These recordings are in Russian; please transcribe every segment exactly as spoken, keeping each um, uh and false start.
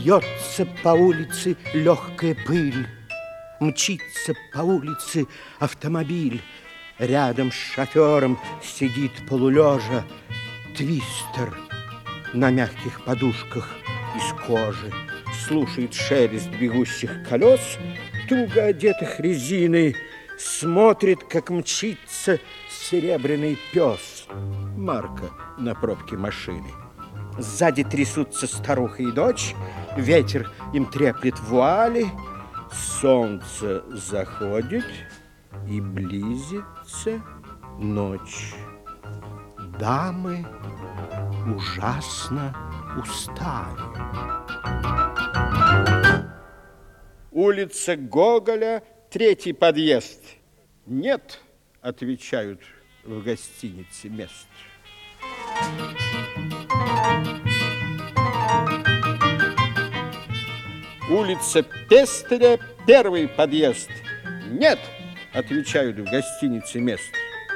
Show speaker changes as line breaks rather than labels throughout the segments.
Вьется по улице легкая пыль, мчится по улице автомобиль. Рядом с шофером сидит полулежа Твистер на мягких подушках из кожи. Слушает шелест бегущих колес, туго одетых резиной. Смотрит, как мчится серебряный пес. Марка на пробке машины. Сзади трясутся старуха и дочь. Ветер им треплет вуали. Солнце заходит, и близится ночь. Дамы ужасно устали. Улица Гоголя, третий подъезд. Нет, отвечают в гостинице мест. Улица Пестеля, первый подъезд. Нет, отвечают в гостинице мест.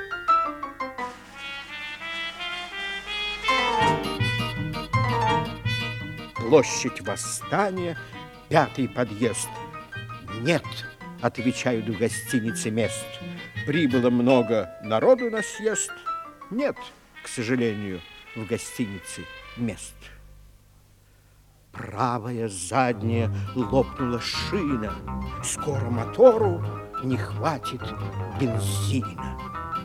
Площадь Восстания, пятый подъезд. Нет, отвечают в гостинице мест. Прибыло много народу на съезд. Нет, к сожалению, в гостинице мест. Правая задняя лопнула шина. Скоро мотору не хватит бензина.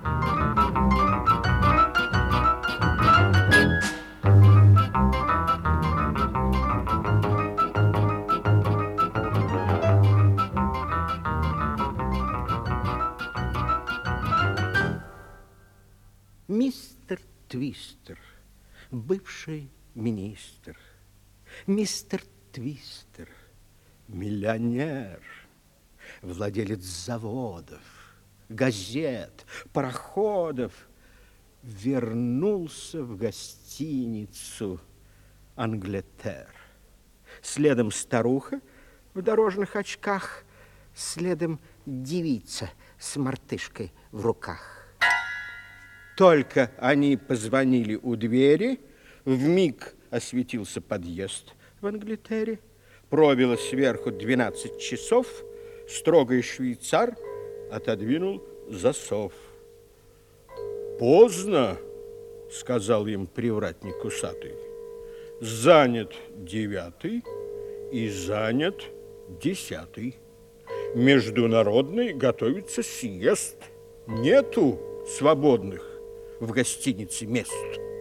Мистер Твистер, бывший министр. Мистер Твистер, миллионер, владелец заводов, газет, пароходов, вернулся в гостиницу «Англетер». Следом старуха в дорожных очках, следом девица с мартышкой в руках. Только они позвонили у двери, вмиг осветился подъезд в Англетере, пробило сверху двенадцать часов, строгий швейцар отодвинул засов. «Поздно», — сказал им привратник усатый, — «занят девятый и занят десятый. Международный готовится съезд. Нету свободных в гостинице мест».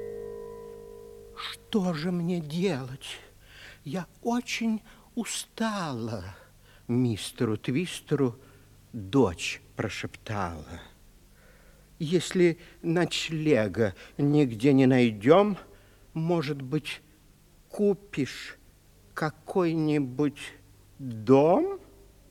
Что же мне делать? Я очень устала. Мистеру Твистеру дочь прошептала: если ночлега нигде не найдем, может быть, купишь какой-нибудь дом?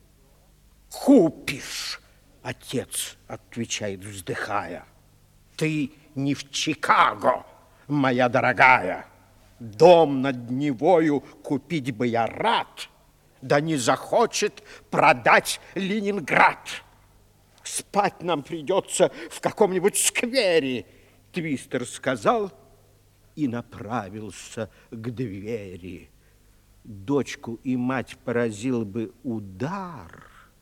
Купишь, отец отвечает, вздыхая. Ты не в Чикаго, моя дорогая. Дом над Невою купить бы я рад, да не захочет продать Ленинград. Спать нам придется в каком-нибудь сквере, Твистер сказал и направился к двери. Дочку и мать поразил бы удар,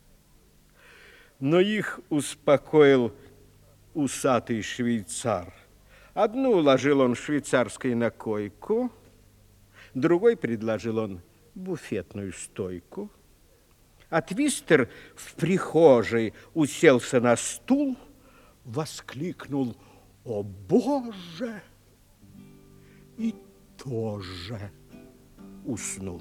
но их успокоил усатый швейцар. Одну уложил он швейцарской на койку, другой предложил он буфетную стойку. А Твистер в прихожей уселся на стул, воскликнул: «О, Боже!» и тоже уснул.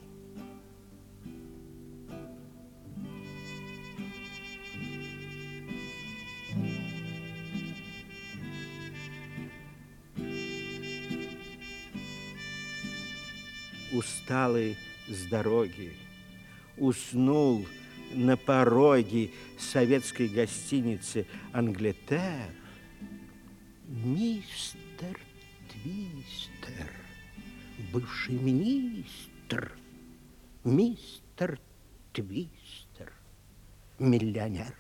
Усталый с дороги, уснул на пороге советской гостиницы «Англетер» мистер Твистер, бывший министр, мистер Твистер, миллионер.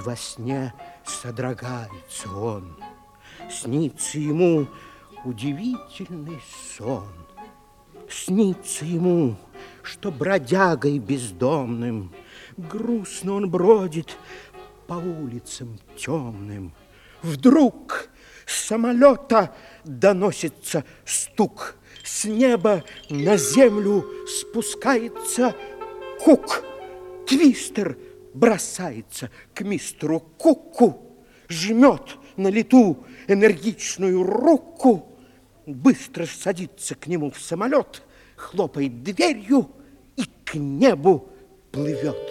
во сне содрогается он. Снится ему удивительный сон. Снится ему, что бродягой бездомным грустно он бродит по улицам темным. Вдруг с самолета доносится стук. С неба на землю спускается Кук. Твистер бросается к мистеру Куку, жмет на лету энергичную руку, быстро садится к нему в самолет, хлопает дверью и к небу плывет.